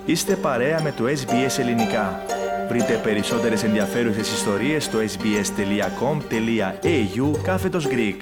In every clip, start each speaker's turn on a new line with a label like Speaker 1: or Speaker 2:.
Speaker 1: Είστε παρέα με το SBS Ελληνικά. Βρείτε περισσότερες ενδιαφέρουσες ιστορίες στο sbs.com.au/Greek.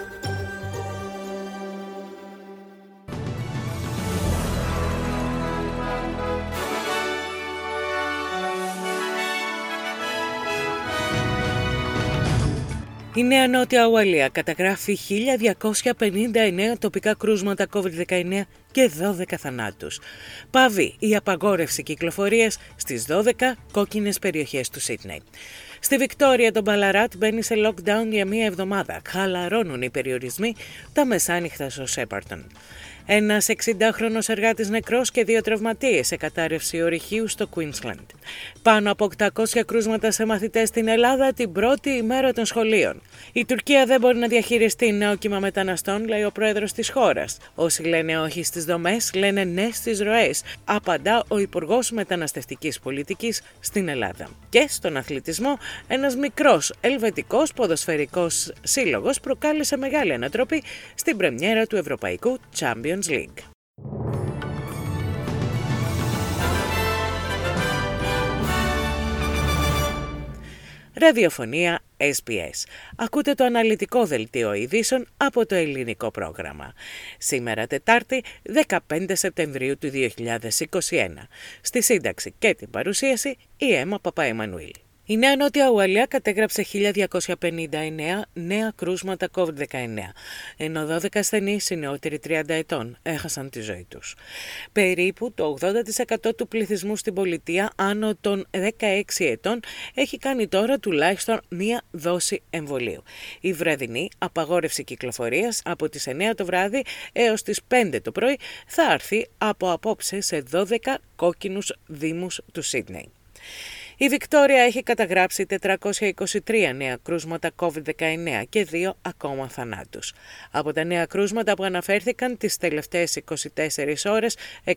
Speaker 2: Η Νέα Νότια Ουαλία καταγράφει 1.259 τοπικά κρούσματα COVID-19 και 12 θανάτους. Πάβει η απαγόρευση κυκλοφορίας στις 12 κόκκινες περιοχές του Σίδνεϊ. Στη Βικτόρια το Μπαλαράτ μπαίνει σε lockdown για μία εβδομάδα. Χαλαρώνουν οι περιορισμοί τα μεσάνυχτα στο Σέπαρτον. Ένας 60χρονος εργάτης νεκρός και 2 τραυματίες σε κατάρρευση ορυχείου στο Queensland. Πάνω από 800 κρούσματα σε μαθητές στην Ελλάδα την πρώτη ημέρα των σχολείων. Η Τουρκία δεν μπορεί να διαχειριστεί νέο κύμα μεταναστών, λέει ο πρόεδρος της χώρας. Όσοι λένε όχι στις δομές, λένε ναι στις ροές, απαντά ο Υπουργός Μεταναστευτικής Πολιτικής στην Ελλάδα. Και στον αθλητισμό, ένας μικρός ελβετικός ποδοσφαιρικός σύλλογος προκάλεσε μεγάλη ανατροπή στην πρεμιέρα του Ευρωπαϊκού Champions League. Ραδιοφωνία SBS. Ακούτε το αναλυτικό δελτίο ειδήσεων από το ελληνικό πρόγραμμα. Σήμερα Τετάρτη, 15 Σεπτεμβρίου του 2021. Στη σύνταξη και την παρουσίαση η Έμα Παπαεμμανουήλ. Η Νέα Νότια Ουαλία κατέγραψε 1.259 νέα κρούσματα COVID-19, ενώ 12 ασθενείς οι νεότεροι 30 ετών έχασαν τη ζωή τους. Περίπου το 80% του πληθυσμού στην πολιτεία άνω των 16 ετών έχει κάνει τώρα τουλάχιστον μία δόση εμβολίου. Η βραδινή απαγόρευση κυκλοφορίας από τις 9 το βράδυ έως τις 5 το πρωί θα έρθει από απόψε σε 12 κόκκινους δήμους του Σίδνεϊ. Η Βικτόρια έχει καταγράψει 423 νέα κρούσματα COVID-19 και 2 ακόμα θανάτους. Από τα νέα κρούσματα που αναφέρθηκαν τις τελευταίες 24 ώρες,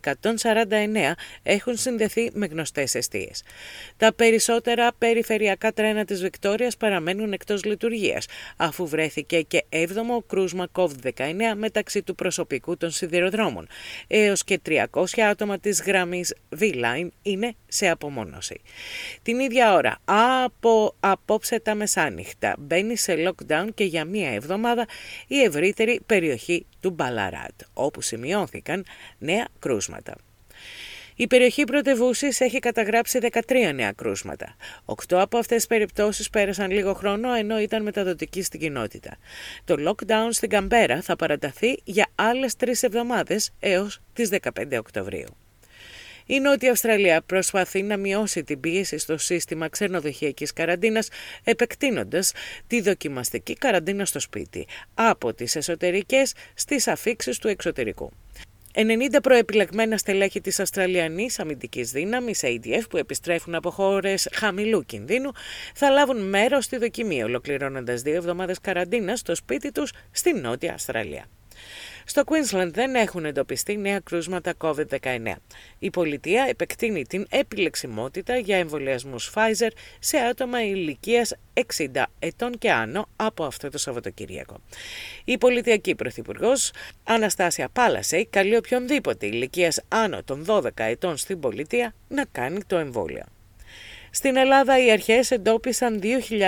Speaker 2: 149 έχουν συνδεθεί με γνωστές εστίες. Τα περισσότερα περιφερειακά τρένα της Βικτόριας παραμένουν εκτός λειτουργίας, αφού βρέθηκε και 7ο κρούσμα COVID-19 μεταξύ του προσωπικού των σιδηροδρόμων. Έως και 300 άτομα της γραμμής V-Line είναι σε απομόνωση. Την ίδια ώρα, από απόψε τα μεσάνυχτα, μπαίνει σε lockdown και για μία εβδομάδα η ευρύτερη περιοχή του Μπαλαράτ, όπου σημειώθηκαν νέα κρούσματα. Η περιοχή πρωτευούσης έχει καταγράψει 13 νέα κρούσματα. 8 από αυτές τις περιπτώσεις πέρασαν λίγο χρόνο, ενώ ήταν μεταδοτικοί στην κοινότητα. Το lockdown στην Καμπέρα θα παραταθεί για άλλες 3 εβδομάδες έως τις 15 Οκτωβρίου. Η Νότια Αυστραλία προσπαθεί να μειώσει την πίεση στο σύστημα ξενοδοχειακής καραντίνας, επεκτείνοντας τη δοκιμαστική καραντίνα στο σπίτι, από τις εσωτερικές στις αφίξεις του εξωτερικού. 90 προεπιλεγμένα στελέχη της Αυστραλιανής αμυντικής δύναμης ADF που επιστρέφουν από χώρες χαμηλού κινδύνου θα λάβουν μέρος στη δοκιμή, ολοκληρώνοντας 2 εβδομάδες καραντίνας στο σπίτι τους στη Νότια Αυστραλία. Στο Queensland δεν έχουν εντοπιστεί νέα κρούσματα COVID-19. Η πολιτεία επεκτείνει την επιλεξιμότητα για εμβολιασμούς Pfizer σε άτομα ηλικίας 60 ετών και άνω από αυτό το Σαββατοκύριακο. Η πολιτιακή πρωθυπουργός Αναστάσια Πάλασεϊ καλεί οποιονδήποτε ηλικίας άνω των 12 ετών στην πολιτεία να κάνει το εμβόλιο. Στην Ελλάδα οι αρχές εντόπισαν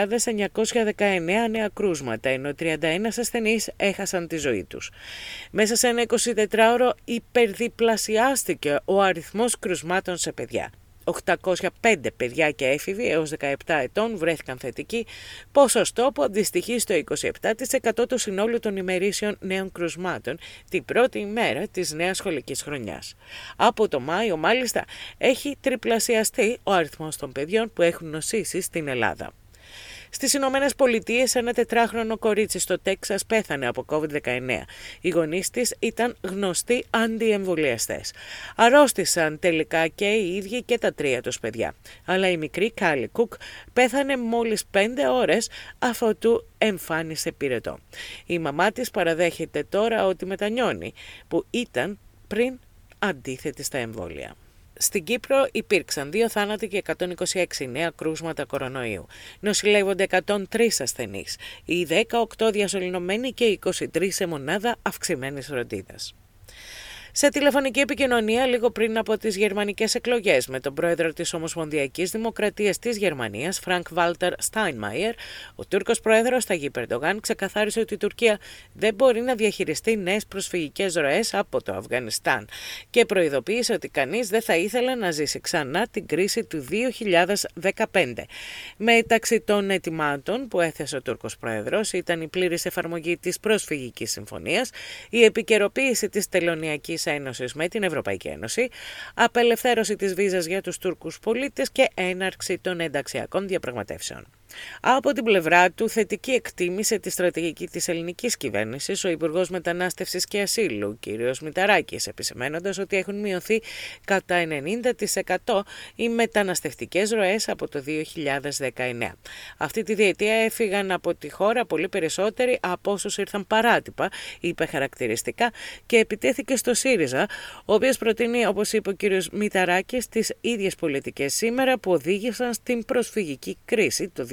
Speaker 2: 2.919 νέα κρούσματα, ενώ 31 ασθενείς έχασαν τη ζωή τους. Μέσα σε ένα 24ωρο υπερδιπλασιάστηκε ο αριθμός κρουσμάτων σε παιδιά. 805 παιδιά και έφηβοι έως 17 ετών βρέθηκαν θετικοί, ποσοστό που αντιστοιχεί στο 27% του συνόλου των ημερήσεων νέων κρουσμάτων την πρώτη ημέρα της νέας σχολικής χρονιάς. Από το Μάιο, μάλιστα, έχει τριπλασιαστεί ο αριθμός των παιδιών που έχουν νοσήσει στην Ελλάδα. Στις Ηνωμένες Πολιτείες, ένα 4χρονο κορίτσι στο Τέξας πέθανε από COVID-19. Οι γονείς της ήταν γνωστοί αντιεμβολιαστές. Αρρώστησαν τελικά και οι ίδιοι και τα 3 τους παιδιά. Αλλά η μικρή Κάλι Κουκ πέθανε μόλις 5 ώρες αφότου εμφάνισε πυρετό. Η μαμά της παραδέχεται τώρα ότι μετανιώνει, που ήταν πριν αντίθετη στα εμβόλια. Στην Κύπρο υπήρξαν 2 θάνατοι και 126 νέα κρούσματα κορονοϊού. Νοσηλεύονται 103 ασθενείς, οι 18 διασωληνωμένοι και 23 σε μονάδα αυξημένης φροντίδας. Σε τηλεφωνική επικοινωνία λίγο πριν από τις γερμανικές εκλογές με τον πρόεδρο της Ομοσπονδιακής Δημοκρατίας της Γερμανίας, Φρανκ Βάλτερ Στάινμαϊερ, ο Τούρκος πρόεδρος Ταγίπ Ερντογάν ξεκαθάρισε ότι η Τουρκία δεν μπορεί να διαχειριστεί νέες προσφυγικές ροές από το Αφγανιστάν και προειδοποίησε ότι κανείς δεν θα ήθελε να ζήσει ξανά την κρίση του 2015. Μεταξύ των αιτημάτων που έθεσε ο Τούρκος πρόεδρος ήταν η πλήρης εφαρμογή της προσφυγικής συμφωνίας, η επικαιροποίηση της Τελωνειακής Ένωσης με την Ευρωπαϊκή Ένωση, απελευθέρωση της βίζας για τους Τούρκους πολίτες και έναρξη των ενταξιακών διαπραγματεύσεων. Από την πλευρά του, θετική εκτίμησε τη στρατηγική της ελληνικής κυβέρνησης ο Υπουργός Μετανάστευσης και Ασύλου, κ. Μηταράκης, επισημαίνοντας ότι έχουν μειωθεί κατά 90% οι μεταναστευτικές ροές από το 2019. Αυτή τη διετία έφυγαν από τη χώρα πολύ περισσότεροι από όσους ήρθαν παράτυπα, είπε χαρακτηριστικά και επιτέθηκε στο ΣΥΡΙΖΑ, ο οποίος προτείνει, όπως είπε ο κ. Μηταράκης, τις ίδιες πολιτικές σήμερα που οδήγησαν στην προσφυγική κρίση το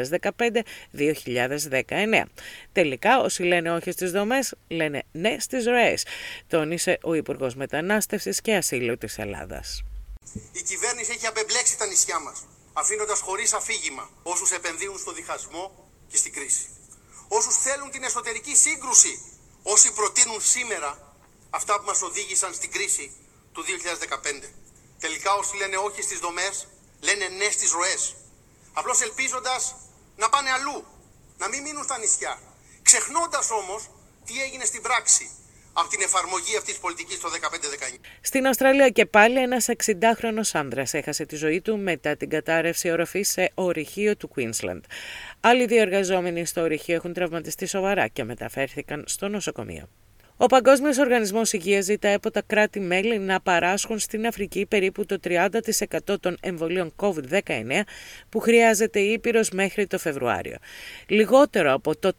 Speaker 2: 2015-2019. Τελικά, όσοι λένε όχι στις δομές, λένε ναι στις ροές, τόνισε ο Υπουργός Μετανάστευσης και Ασύλου της Ελλάδας.
Speaker 3: Η κυβέρνηση έχει απεμπλέξει τα νησιά μας, αφήνοντας χωρίς αφήγημα όσους επενδύουν στο διχασμό και στην κρίση. Όσους θέλουν την εσωτερική σύγκρουση, όσοι προτείνουν σήμερα αυτά που μας οδήγησαν στην κρίση του 2015. Τελικά, όσοι λένε όχι στις δομές, λένε ναι στις ροές. Απλώς ελπίζοντας να πάνε αλλού, να μην μείνουν στα νησιά. Ξεχνώντας όμως τι έγινε στην πράξη από την εφαρμογή αυτής της πολιτικής το 2015-2019.
Speaker 2: Στην Αυστραλία και πάλι ένας 60χρονος άνδρας έχασε τη ζωή του μετά την κατάρρευση οροφής σε ορυχείο του Queensland. Άλλοι δύο εργαζόμενοι στο ορυχείο έχουν τραυματιστεί σοβαρά και μεταφέρθηκαν στο νοσοκομείο. Ο Παγκόσμιος Οργανισμός Υγείας ζητάει από τα κράτη-μέλη να παράσχουν στην Αφρική περίπου το 30% των εμβολίων COVID-19 που χρειάζεται η Ήπειρος μέχρι το Φεβρουάριο. Λιγότερο από το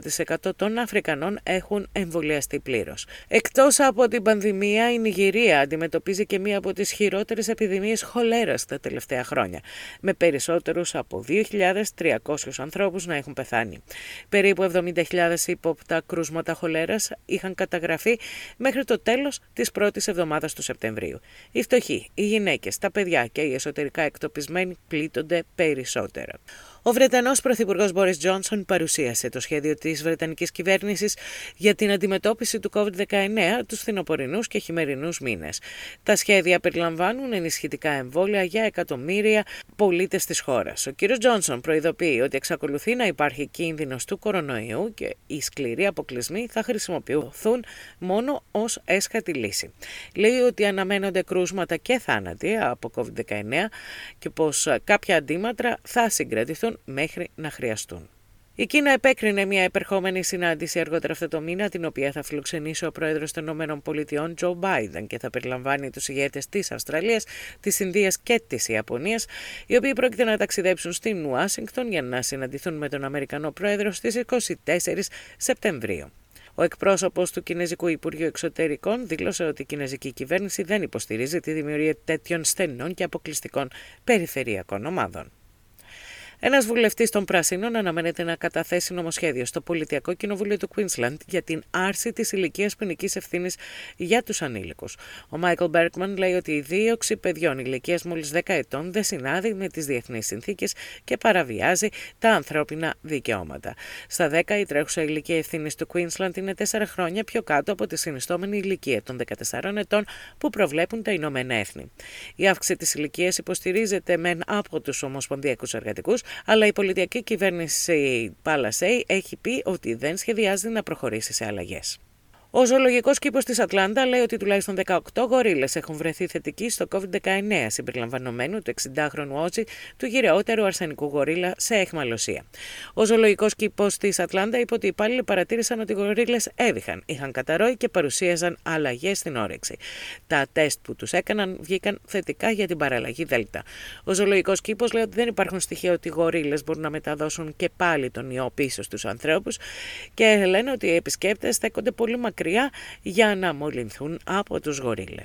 Speaker 2: 4% των Αφρικανών έχουν εμβολιαστεί πλήρως. Εκτός από την πανδημία, η Νιγηρία αντιμετωπίζει και μία από τις χειρότερες επιδημίες χολέρας τα τελευταία χρόνια, με περισσότερους από 2.300 ανθρώπους να έχουν πεθάνει. Περίπου 70.000 ύποπτα κρούσματα χολέρας είχαν καταγραφεί μέχρι το τέλος της πρώτης εβδομάδας του Σεπτεμβρίου. Οι φτωχοί, οι γυναίκες, τα παιδιά και οι εσωτερικά εκτοπισμένοι πλήττονται περισσότερα. Ο Βρετανός Πρωθυπουργός Μπόρις Τζόνσον παρουσίασε το σχέδιο της Βρετανικής κυβέρνησης για την αντιμετώπιση του COVID-19 τους φθινοπορεινούς και χειμερινούς μήνες. Τα σχέδια περιλαμβάνουν ενισχυτικά εμβόλια για εκατομμύρια πολίτες της χώρας. Ο κ. Τζόνσον προειδοποιεί ότι εξακολουθεί να υπάρχει κίνδυνος του κορονοϊού και οι σκληροί αποκλεισμοί θα χρησιμοποιηθούν μόνο ως έσχατη λύση. Λέει ότι αναμένονται κρούσματα και θάνατοι από COVID-19 και πως κάποια αντίματρα θα συγκρατηθούν μέχρι να χρειαστούν. Η Κίνα επέκρινε μια επερχόμενη συνάντηση αργότερα αυτό το μήνα, την οποία θα φιλοξενήσει ο πρόεδρος των ΗΠΑ, Τζο Μπάιντεν, και θα περιλαμβάνει τους ηγέτες της Αυστραλίας, της Ινδίας και της Ιαπωνίας, οι οποίοι πρόκειται να ταξιδέψουν στην Ουάσιγκτον για να συναντηθούν με τον Αμερικανό πρόεδρο στις 24 Σεπτεμβρίου. Ο εκπρόσωπος του Κινέζικου Υπουργείου Εξωτερικών δήλωσε ότι η κινέζικη κυβέρνηση δεν υποστηρίζει τη δημιουργία τέτοιων στενών και αποκλειστικών περιφερειακών ομάδων. Ένας βουλευτής των Πρασίνων αναμένεται να καταθέσει νομοσχέδιο στο Πολιτιακό Κοινοβούλιο του Queensland για την άρση της ηλικίας ποινικής ευθύνης για τους ανήλικους. Ο Μάικλ Μπέρκμαν λέει ότι η δίωξη παιδιών ηλικίας μόλις 10 ετών δεν συνάδει με τις διεθνείς συνθήκες και παραβιάζει τα ανθρώπινα δικαιώματα. Στα 10 η τρέχουσα ηλικία ευθύνης του Queensland είναι 4 χρόνια πιο κάτω από τη συνιστόμενη ηλικία των 14 ετών που προβλέπουν τα Ηνωμένα Έθνη. Η αύξηση της ηλικίας υποστηρίζεται μεν από τους ομοσπονδιακούς εργατικούς, αλλά η πολιτική κυβέρνηση Παλασέι έχει πει ότι δεν σχεδιάζει να προχωρήσει σε αλλαγές. Ο ζωολογικός κήπος της Ατλάντα λέει ότι τουλάχιστον 18 γορίλες έχουν βρεθεί θετικοί στο COVID-19, συμπεριλαμβανομένου του 60χρονου Ότσι, του γυραιότερου αρσενικού γορίλα σε αιχμαλωσία. Ο ζωολογικός κήπος της Ατλάντα είπε ότι οι υπάλληλοι παρατήρησαν ότι οι γορίλες έβηχαν, είχαν καταρρόει και παρουσίαζαν αλλαγές στην όρεξη. Τα τεστ που τους έκαναν βγήκαν θετικά για την παραλλαγή Δέλτα. Ο ζωολογικός κήπος λέει ότι δεν υπάρχουν στοιχεία ότι οι γορίλες μπορούν να μεταδώσουν και πάλι τον ιό πίσω στους ανθρώπους και λένε ότι οι επισκέπτες στέκονται πολύ μακριά για να μολυνθούν από τους γορίλες.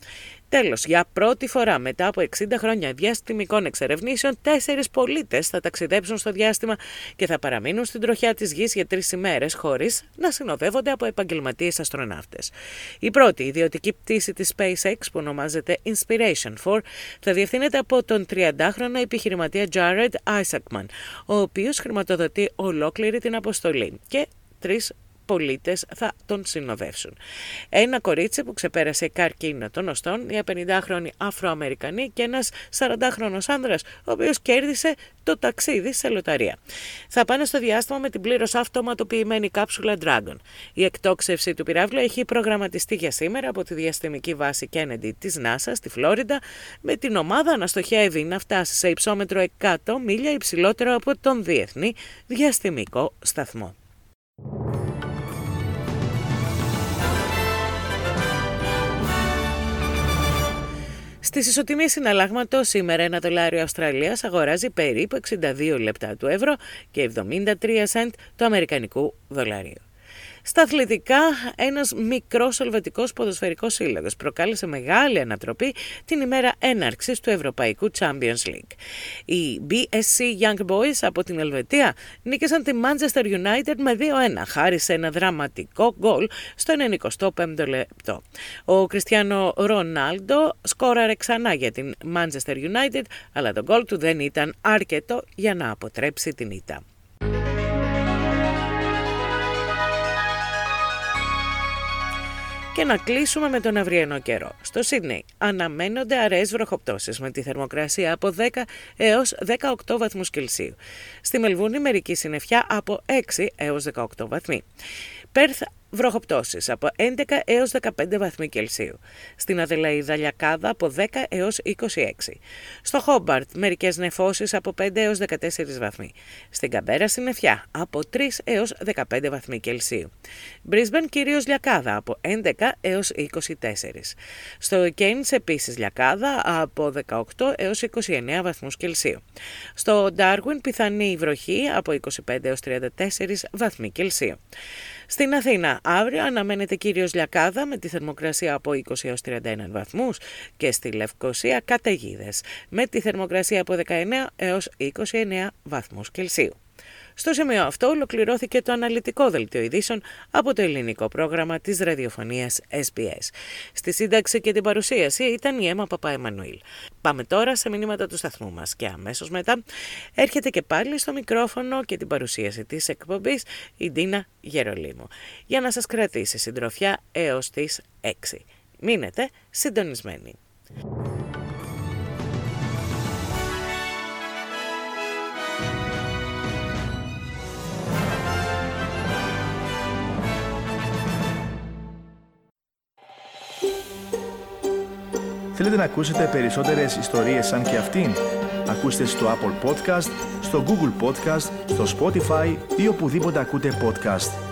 Speaker 2: Τέλος, για πρώτη φορά μετά από 60 χρόνια διαστημικών εξερευνήσεων, 4 πολίτες θα ταξιδέψουν στο διάστημα και θα παραμείνουν στην τροχιά της Γης για 3 ημέρες χωρίς να συνοδεύονται από επαγγελματίες αστροναύτες. Η πρώτη ιδιωτική πτήση της SpaceX, που ονομάζεται Inspiration 4, θα διευθύνεται από τον 30χρονο επιχειρηματία Jared Isaacman, ο οποίος χρηματοδοτεί ολόκληρη την αποστολή, και 3 πολίτες θα τον συνοδεύσουν. Ένα κορίτσι που ξεπέρασε καρκίνο των οστών, μια 50χρονη Αφροαμερικανή και ένας 40χρονος άνδρας, ο οποίος κέρδισε το ταξίδι σε λοταρία. Θα πάνε στο διάστημα με την πλήρως αυτοματοποιημένη κάψουλα Dragon. Η εκτόξευση του πυράβλου έχει προγραμματιστεί για σήμερα από τη διαστημική βάση Kennedy της NASA στη Φλόριντα, με την ομάδα να στοχεύει να φτάσει σε υψόμετρο 100 μίλια υψηλότερο από τον Διεθνή Διαστημικό Σταθμό. Στις ισοτιμίες συναλλάγματος, σήμερα ένα δολάριο Αυστραλίας αγοράζει περίπου 62 λεπτά του ευρώ και 73 σεντ του αμερικανικού δολαρίου. Στα αθλητικά, ένας μικρός ελβετικός ποδοσφαιρικός σύλλογος προκάλεσε μεγάλη ανατροπή την ημέρα έναρξης του Ευρωπαϊκού Champions League. Οι BSC Young Boys από την Ελβετία νίκησαν τη Manchester United με 2-1, χάρη σε ένα δραματικό γκολ στο 95ο λεπτό. Ο Κριστιάνο Ρονάλντο σκόραρε ξανά για την Manchester United, αλλά το γκολ του δεν ήταν αρκετό για να αποτρέψει την ήττα. Και να κλείσουμε με τον αυριανό καιρό. Στο Σίδνεϊ αναμένονται αραιές βροχοπτώσεις με τη θερμοκρασία από 10 έως 18 βαθμούς Κελσίου. Στη Μελβούρνη μερική συννεφιά από 6 έως 18 βαθμοί. Πέρθ, βροχοπτώσεις από 11 έως 15 βαθμοί Κελσίου. Στην Αδελαΐδα λιακάδα από 10 έως 26. Στο Χόμπαρτ μερικές νεφώσεις από 5 έως 14 βαθμοί. Στην Καμπέρα συννεφιά από 3 έως 15 βαθμοί Κελσίου. Μπρίσμπεν κυρίως λιακάδα από 11 έως 24. Στο Κέινς επίσης λιακάδα από 18 έως 29 βαθμούς Κελσίου. Στο Ντάρουιν πιθανή βροχή από 25 έως 34 βαθμοί Κελσίου. Στην Αθήνα αύριο αναμένεται κυρίως λιακάδα με τη θερμοκρασία από 20 έως 31 βαθμούς και στη Λευκοσία καταιγίδες με τη θερμοκρασία από 19 έως 29 βαθμούς Κελσίου. Στο σημείο αυτό ολοκληρώθηκε το αναλυτικό δελτίο ειδήσεων από το ελληνικό πρόγραμμα της ραδιοφωνίας SBS. Στη σύνταξη και την παρουσίαση ήταν η Έμα Παπαεμμανουήλ. Πάμε τώρα σε μηνύματα του σταθμού μας και αμέσως μετά έρχεται και πάλι στο μικρόφωνο και την παρουσίαση της εκπομπής η Ντίνα Γερολίμου για να σας κρατήσει συντροφιά έως τις 6. Μείνετε συντονισμένοι.
Speaker 1: Θέλετε να ακούσετε περισσότερες ιστορίες σαν και αυτήν? Ακούστε στο Apple Podcast, στο Google Podcast, στο Spotify ή οπουδήποτε ακούτε podcast.